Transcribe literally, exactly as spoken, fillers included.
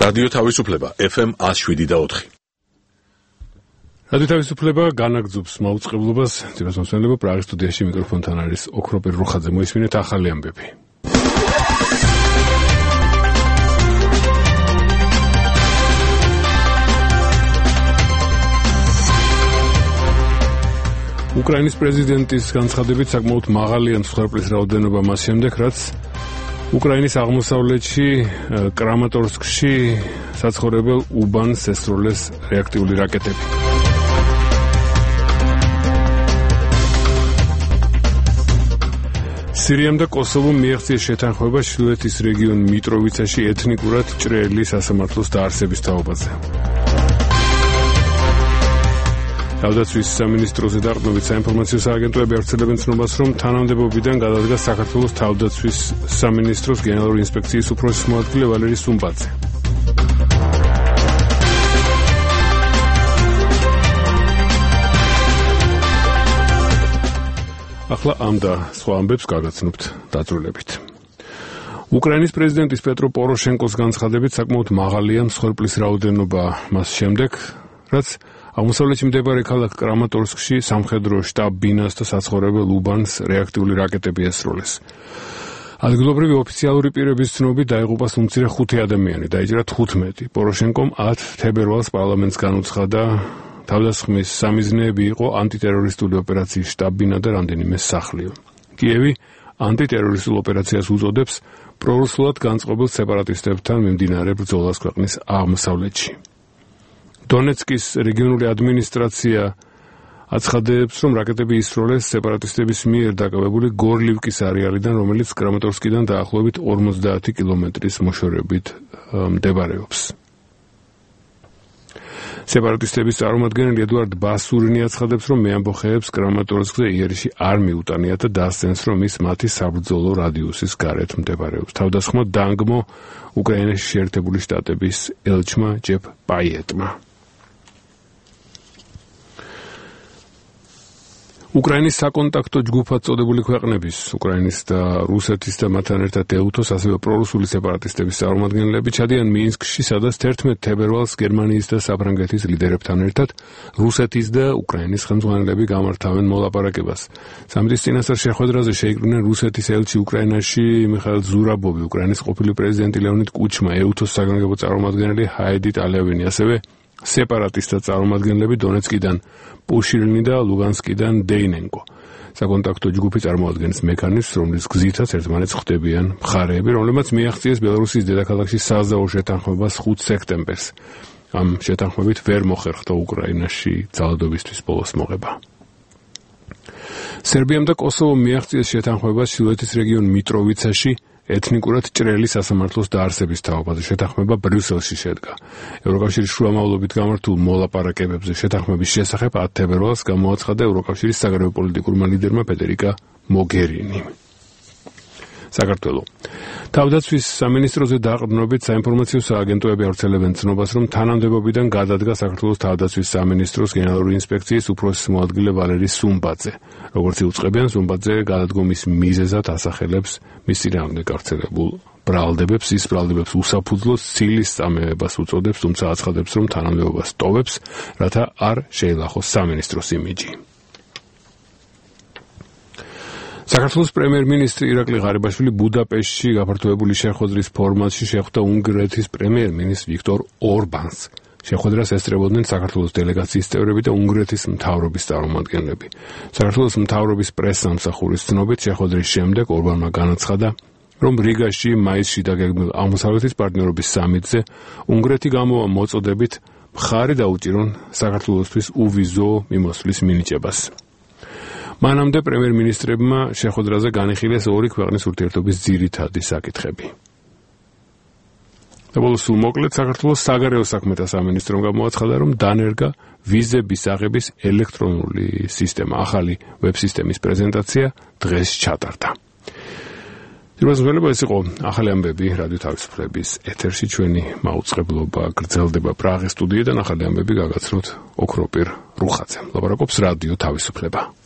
რადიო თავისუფლება ეფ ემ one oh seven და four. რადიო თავისუფლება განაგრძობს მაუწყებლობას. ძირას მოსვენება პრაღის სტუდიაში მიკროფონთან არის ოქროპირ რუხაძე. მოისმინეთ ახალი ამბები. უკრაინის პრეზიდენტის განცხადებით საკმაოდ მაღალია მსხვერპლის რაოდენობა მას შემდეგ, რაც უკრაინის აღმოსავლეთში კრამატორსკში საცხოვრებელ უბანს ესროლეს რეაქტიული რაკეტები. სირიამ და კოსოვომ მიაღწიეს შეთანხმება ჩრდილოეთის რეგიონ მიტროვიცაში ეთნიკურად ჭრელი სასამართლოს დაარსების თაობაზე. თავდაცვის სამინისტროზე დაყრდნობით საინფორმაციო სააგენტოები ავრცელებენ ცნობას, რომ თანამდებობიდან გადადგა საქართველოს თავდაცვის სამინისტროს გენერალური ინსპექციის უფროსის მოადგილე ვალერი სუმბაძე. ახლა ამ და სხვა ამბებს გაგაცნობთ დაწვრილებით. უკრაინის პრეზიდენტის პეტრო პოროშენკოს განცხადებით საკმაოდ მაღალია მსხვერპლის რაოდენობა მას შემდეგ, რაც აღმოსავლეთში მდებარე ქალაქ კრამატორსკში სამხედრო შტაბ-ბინას და საცხოვრებელ უბანს რეაქტიული რაკეტები ესროლეს. ადგილობრივი ოფიციალური პირების ცნობით დაიღუპა უმცირე ხუთი ადამიანი, დაიჭრა თხუთმეტი. პოროშენკომ ათი თებერვალს პარლამენტს განუცხადა, თავდასხმის სამიზნეები იყო ანტიტერორისტული ოპერაციის შტაბ-ბინა და რამდენიმე სახლიო. კიევი ანტიტერორისტულ ოპერაციას უწოდებს პრორუსულად განწყობილ სეპარატისტებთან მიმდინარე ბრძოლას ქვეყნის აღმოსავლეთში. დონეცკის რეგიონული ადმინისტრაცია აცხადებს, რომ რაკეტები ისროლეს სეპარატისტების მიერ დაკავებული გორლივკის არეალიდან, რომელიც კრამატორსკიდან დაახლოებით ორმოცდაათი კილომეტრის მოშორებით მდებარეობს. სეპარატისტების წარმომადგენელი ედუარდ ბასურინი აცხადებს, რომ მეამბოხეებს კრამატორსკზე იერიში არ მიუტანიათ და დასცენს, რომ ის მათი საბრძოლო რადიუსის გარეთ მდებარეობს. თავდასხმა დაანგმო უკრაინაში შეერთებული შტატების ელჩმა ჯეფ პაიეტმა. უკრაინის საკონტაქტო ჯგუფად წოდებული ქვეყნების, უკრაინის და რუსეთის და მათთან ერთად ეუთოს, ასევე პრორუსული სეპარატისტების წარმომადგენლები ჩადიან მინსკში, სადაც თერთმეტ თებერვალს გერმანიის და საფრანგეთის ლიდერებთან ერთად რუსეთის და უკრაინის ხელმძღვანელები გამართავენ მოლაპარაკებას. სამიტის წინასწარ შეხვედრაზე შეიკრიბნენ რუსეთის ელჩი უკრაინაში მიხაილ ზურაბოვი, უკრაინის ყოფილი პრეზიდენტი ლეონიდ კუჩმა, ეუთოს საგანგებო წარმომადგენელი ჰაიდი ტალევინი, ასევე სეპარატისტთა წარმომადგენლები დონეცკიდან პუშილინი და ლუგანსკიდან დეინენკო. საკონტაქტო ჯგუფი წარმოადგენს მექანიზმს, რომლის გზითაც ერთმანეთს ხვდებიან მხარეები, რომლებმაც მიაღწიეს ბელარუსის დედაქალაქში საზავო შეთანხმებას ხუთი სექტემბერს. ამ შეთანხმებით ვერ მოხერხდა უკრაინაში ძალადობისთვის ბოლოს მოღება. სერბიამ და კოსოვომ მიაღწიეს შეთანხმებას ჩრდილოეთის რეგიონ მიტროვიცაში ეთნიკურად ჭრელი სასამართლოს დაარსების თაობაზე. შეთანხმება ბრიუსელში შედგა. ევროკავშირის შუამავლობით გამართულ მოლაპარაკებებზე შეთანხმების შესახებ ათი თებერვალს გამოაცხადა ევროკავშირის საგარეო პოლიტიკურმა ლიდერმა ფედერიკა მოგერინი. საქართველო. თავდაცვის სამინისტროზე დაყრდნობით საინფორმაციო სააგენტოები ავრცელებენ ცნობას, რომ თანამდებობიდან გადადგა საქართველოს თავდაცვის სამინისტროს გენერალური ინსპექციის უფროსის მოადგილე ვალერი სუმბაძე. როგორც იუწყებიან, სუმბაძე გადადგომის მიზეზად ასახელებს მის წინააღმდეგ გავრცელებულ ბრალდებებს, ის ბრალდებებს უსაფუძვლოდ სილის წამებებას უწოდებს, თუმცა აცხადებს, რომ თანამდებობას ტოვებს, რათა არ შეილახოს სამინისტროს იმიჯი. საქართველოს პრემიერ-მინისტრი ირაკლი ღარიბაშვილი ბუდაპეშტში გაფართოებული შეხვედრის ფორმატში შეხვდა უნგრეთის პრემიერ-მინისტრ ვიქტორ ორბანს. შეხვედრას ესწრებოდნენ საქართველოს დელეგაციის წევრები და უნგრეთის მთავრობის წარმომადგენლები. საქართველოს მთავრობის პრესსამსახურის ცნობით შეხვედრის შემდეგ ორბანმა განაცხადა, რომ რიგაში მაისში დაგეგმილ აღმოსავლეთის პარტნიორობის სამიტზე უნგრეთი გამოვა მოწოდებით მხარი დაუჭირონ საქართველოსთვის უვიზო მიმოსვლის მინიჭებას. მანამდე პრემიერ-მინისტრებმა შეხვედრაზე განიხილეს ორი ქვეყნის ურთიერთობის ძირითადი საკითხები. და ბოლოს სულ მოკლედ საქართველოს საგარეო საქმეთა სამინისტრომ გამოაცხადა, რომ დანერგა ვიზების აღების ელექტრონული სისტემა. ახალი ვებ-სისტემის პრეზენტაცია დღეს ჩატარდა. ეს იყო ახალი ამბები რადიო თავისუფლების ეთერში. ჩვენი მაუწყებლობა გრძელდება პრაღის სტუდიიდან. ახალი ამბები გაგაცნოთ ოქროპირ რუხაძემ. ლაპარაკობს რადიო თავისუფლება.